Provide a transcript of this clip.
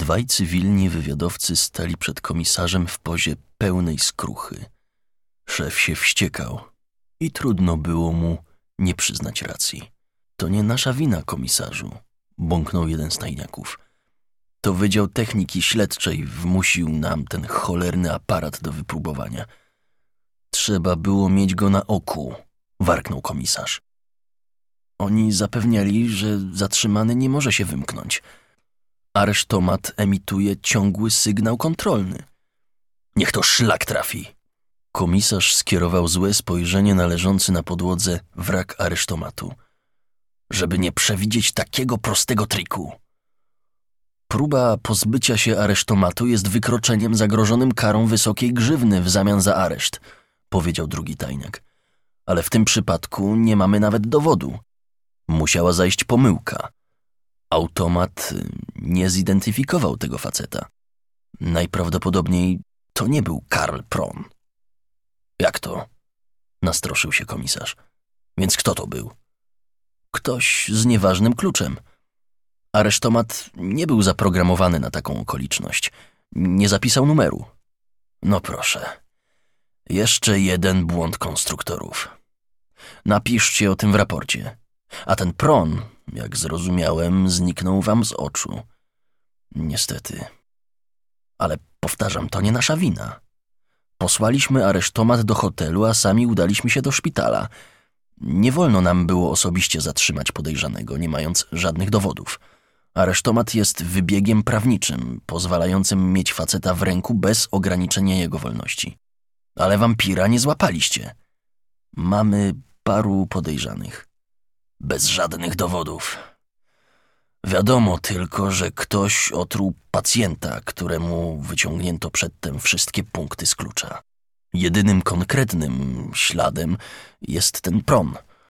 Dwaj cywilni wywiadowcy stali przed komisarzem w pozie pełnej skruchy. Szef się wściekał i trudno było mu nie przyznać racji. To nie nasza wina, komisarzu, bąknął jeden z tajniaków. To Wydział Techniki Śledczej wmusił nam ten cholerny aparat do wypróbowania. Trzeba było mieć go na oku, warknął komisarz. Oni zapewniali, że zatrzymany nie może się wymknąć. Aresztomat emituje ciągły sygnał kontrolny. Niech to szlak trafi. Komisarz skierował złe spojrzenie na leżący na podłodze wrak aresztomatu. Żeby nie przewidzieć takiego prostego triku. Próba pozbycia się aresztomatu jest wykroczeniem zagrożonym karą wysokiej grzywny w zamian za areszt, powiedział drugi tajniak. Ale w tym przypadku nie mamy nawet dowodu. Musiała zajść pomyłka. Automat nie zidentyfikował tego faceta. Najprawdopodobniej to nie był Karl Pron. Jak to? Nastroszył się komisarz. Więc kto to był? Ktoś z nieważnym kluczem. Aresztomat nie był zaprogramowany na taką okoliczność. Nie zapisał numeru. No proszę. Jeszcze jeden błąd konstruktorów. Napiszcie o tym w raporcie. A ten Pron, jak zrozumiałem, zniknął wam z oczu. Niestety. Ale powtarzam, to nie nasza wina. Posłaliśmy aresztomat do hotelu, a sami udaliśmy się do szpitala. Nie wolno nam było osobiście zatrzymać podejrzanego, nie mając żadnych dowodów. Aresztomat jest wybiegiem prawniczym, pozwalającym mieć faceta w ręku bez ograniczenia jego wolności. Ale wampira nie złapaliście. Mamy paru podejrzanych. Bez żadnych dowodów. Wiadomo tylko, że ktoś otruł pacjenta, któremu wyciągnięto przedtem wszystkie punkty z klucza. Jedynym konkretnym śladem jest ten Pron –